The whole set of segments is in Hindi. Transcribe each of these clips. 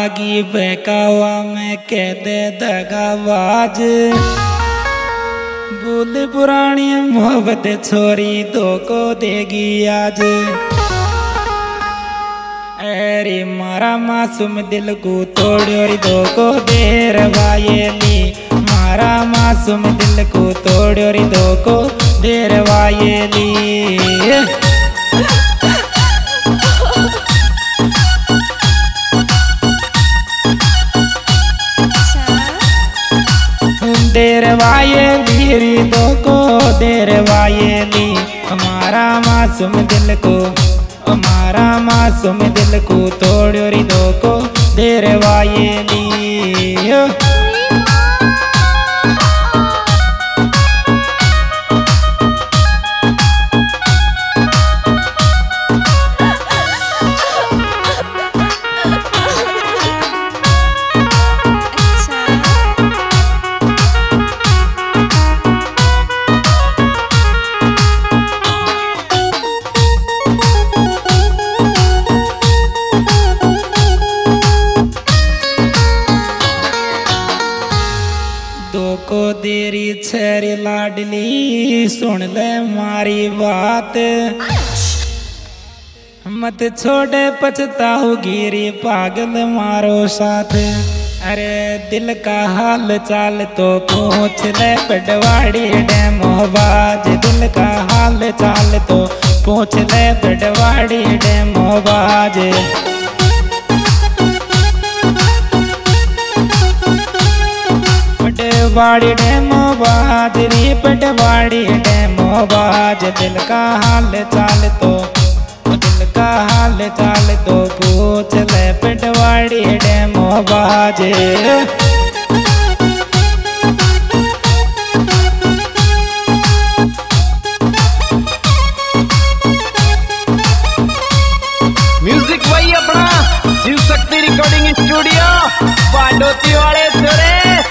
आगी बहकावा में कह दे दगाबाज। भूल पुरानी मोहब्बत छोरी धोखो देगी आज। अरे मारा मासूम दिल को तोड़ो रे धोखो दे रवायेली। मारा मासूम दिल को तोड़ो रे धोखो दे रवायेली। देरवायेली री धोखो देरवायेली। हमारा मासूम दिल को हमारा मासूम दिल को तोड़ो री धोखो देरवायेली। धोखो देरी छेरी लाडली सुन ले मारी बात। मत छोड़े पछताओगी रे पागल मारो साथ। अरे दिल का हाल चाल तो पूछ ले पटवाड़ी डेमोबाज। दिल का हाल चाल तो पूछ ले पटवाड़ी डेमोबाज। पटवाड़ी डेमोबाज रे पटवाड़ी डेमोबाज। दिल का हाल चाल तो दिल का हाल चाल तो पूछ ले पटवाड़ी डेमोबाज। म्यूजिक वही अपना शिव शक्ति रिकॉर्डिंग स्टूडियो बाडोती वाले छोरे।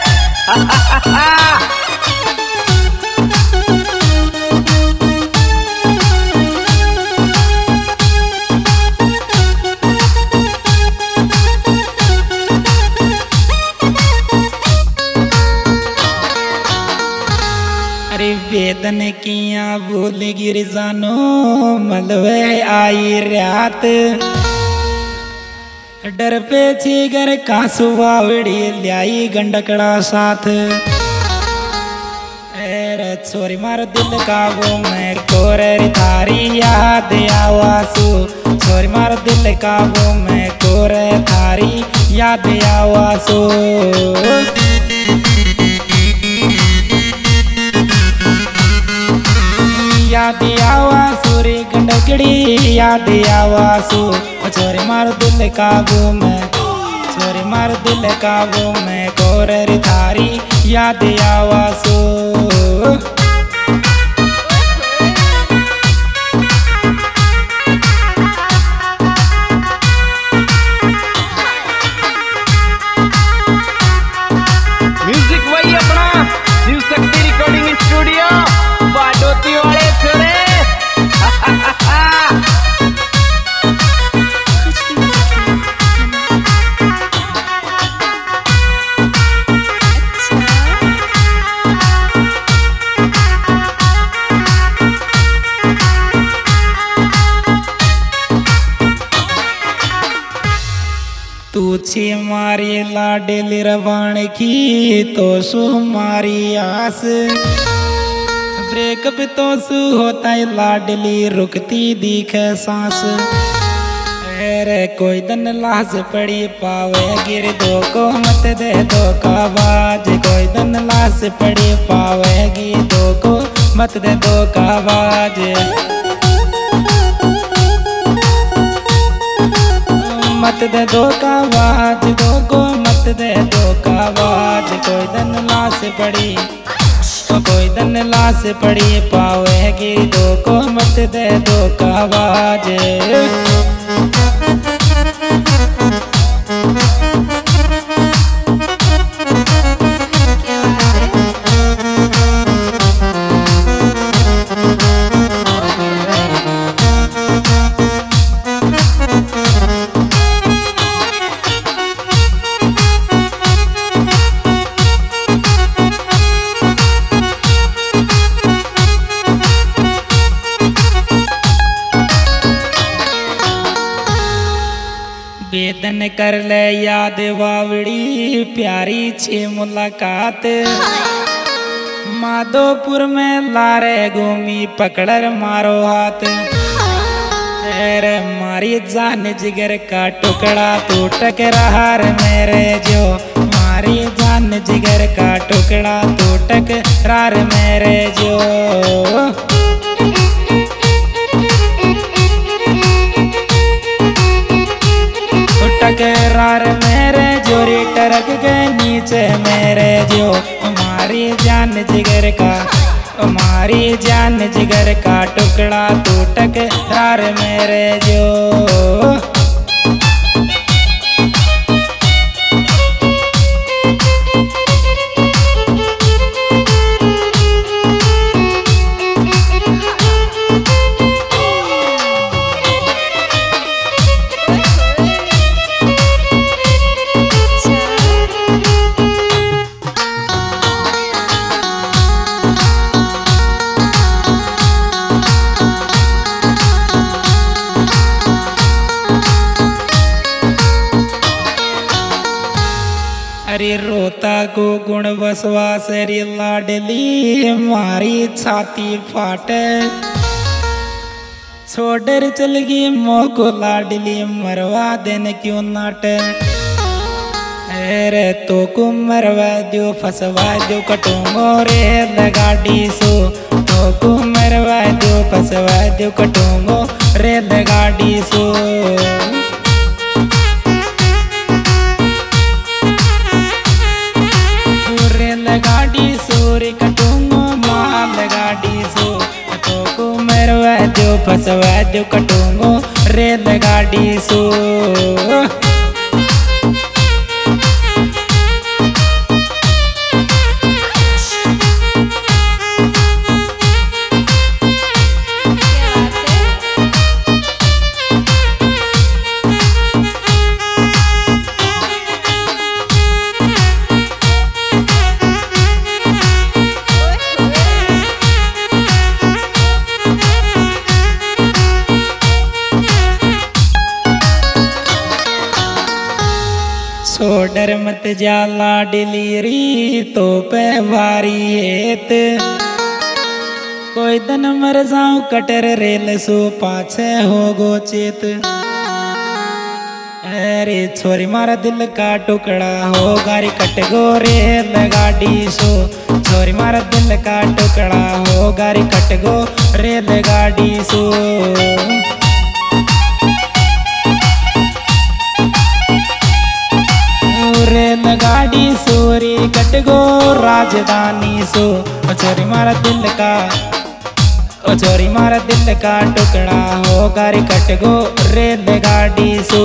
अरे वेदन किया भूल गिर जानो मलवे आई रात। डर पे छीगर कासु बावड़ी ल्याई गंडकड़ा साथ। अरे छोरी मार दिल का वो मैं कोरे थारी याद आवासु। छोरी मार दिल का वो मैं कोरे थारी याद आवासु। याद आवासु रे गंडकड़ी याद आवासु। छोरी मार दिल काबू में छोरी मार दिल काबू में कोरे थारी याद आवासु। म्यूजिक वही अपना शिव शक्ति रिकॉर्डिंग स्टूडियो बाडोती वाले छोरे। तू छी मारी लाडली रवान की तो सु मारी आस। ब्रेकअप तो सु होता है लाडली रुकती दिखे सांस। अरे कोई दन लाश पड़ी पावे गिर धोखो मत दे धोखाबाज। कोई दन लाश पड़ी पावेगी धोखो मत दे धोखाबाज। मत दे धोखाबाज धोखो मत दे धोखाबाज। कोई दन लाश पड़ी कोई दन लाश पड़ी पावेगी धोखो मत दे धोखाबाज। कर ले याद बावड़ी प्यारी छी मुलाकात। माधोपुर में लारे घूमी पकड़ मारो हाथ। अरे मारी जान जिगर का टुकड़ा तू टकरा रे मेरे जो, मारी जान जिगर का टुकड़ा तू टकरा रे मेरे जो। टकरार मेरे जोरी टरक के नीचे मेरे जो, हमारी जान जिगर का, हमारी जान जिगर का टुकड़ा तू टकरार मेरे जो। अरे रोता को गुण बसवास रे लाडली मारी छाती फाटे। छोड़र चल गई मोह को लाडली मरवा देने क्यों नाटे। अरे तो को मरवा दो फसवा दो कटूंगो रे लगाड़ी सो, तो को मरवा दो फसवा दो कटूंगो रे लगाड़ी सो। गाड़ी सोरे कटूंगो माल गाड़ी सो, तो को मरवा दो फसवा दो कटूंगो रेल गाड़ी सो। छोड़र मत जा लाडली री तो पे भारी हेत। कोई दिन मर जाऊं कटर रेल सो पाछे हो गो चेत। अरे छोरी मारा दिल का टुकड़ा हो गारी कट गो रेल गाड़ी सो, छोरी मारा दिल का टुकड़ा हो गारी कट गो रेल गाड़ी सो। रेल गाड़ी सोरी कट गो राजधानी सो, छोरी मारा दिल का, छोरी मारा दिल का टुकड़ा हो गारी कट गो रेल गाड़ी सो।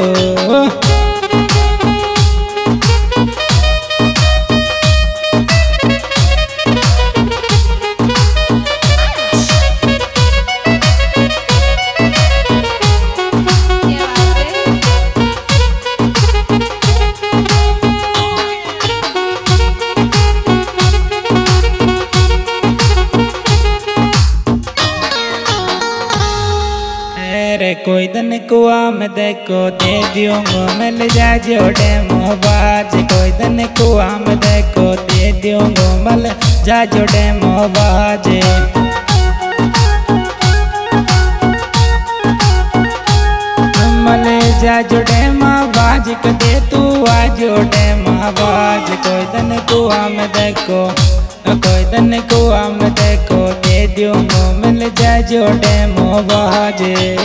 कोई दिन कुआ में देखो दे दूंगो मिल जा जोड़े मोहबाज। कोई दिन कुआ में देखो दे दूंगो मिल जा जोड़े मोहबाज। मिल जा जोड़े मोहबाज कदे तू आ जोड़े मोहबाज। कोई दिन कुआ में देखो, कोई दिन कुआ में देखो दे दूंगो मिल जा जोड़े मोहबाज।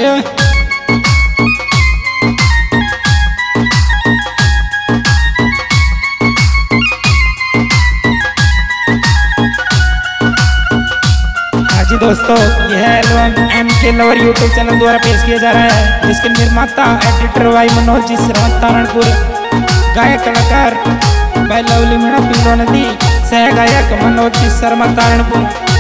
जी दोस्तों, यह album MK lover YouTube channel द्वारा पेश किया जा रहा है, जिसके निर्माता एडिटर भाई मनोज जी श्रवण तारणपुर, गायक कलाकार भाई लवली मीणा पिंगलो नदी, सह गायक मनोज जी शर्मा तारणपुर।